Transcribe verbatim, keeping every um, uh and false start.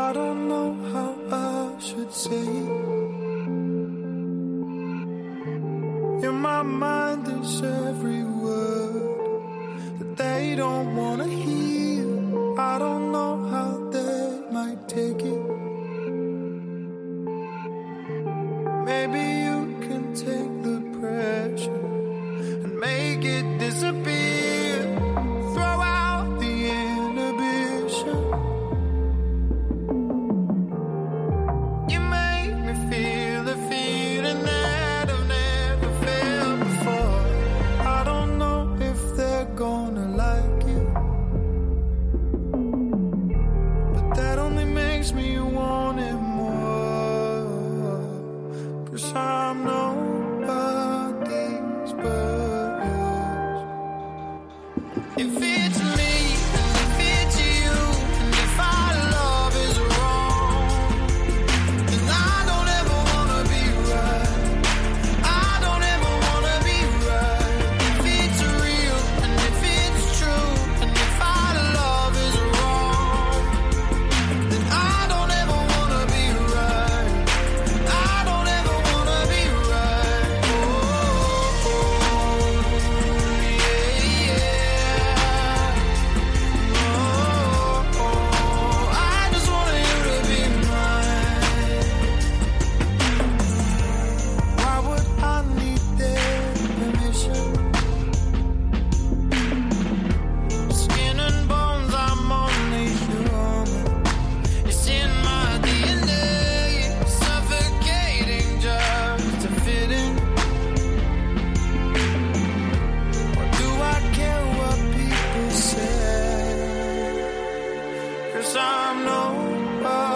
I don't know how I should say it. In my mind there's every word that they don't wanna hear. I don't know how they might take it. Maybe you can take the pressure and make it disappear. Throw out the inhibition. You make me feel the feeling that I've never felt before. I don't know if they're gonna like it, but that only makes me want it more. 'Cause I'm nobody's but yours. If it's me and if it's you, and if our love is wrong, then I don't ever wanna be right. I don't ever wanna be right. If it's real and if it's true, and if our love is wrong, then I don't ever wanna be right. I don't ever wanna be right. Oh, yeah, yeah. Oh, I just want you to be mine. Why would I need their permission? Skin and bones, I'm only human. It's in my D N A, suffocating just to fit in. Or do I care what people say? 'Cause I'm nobody.